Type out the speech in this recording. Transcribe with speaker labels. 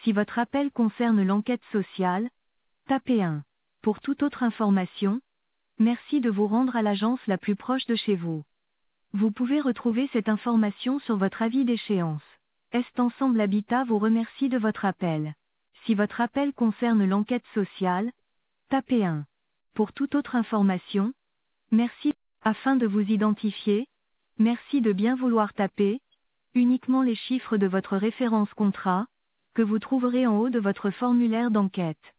Speaker 1: Si votre appel concerne l'enquête sociale, tapez 1. Pour toute autre information, merci de vous rendre à l'agence la plus proche de chez vous. Vous pouvez retrouver cette information sur votre avis d'échéance. Est Ensemble Habitat vous remercie de votre appel. Si votre appel concerne l'enquête sociale, tapez 1. Pour toute autre information, merci. Afin de vous identifier, merci de bien vouloir taper uniquement les chiffres de votre référence contrat, que vous trouverez en haut de votre formulaire d'enquête.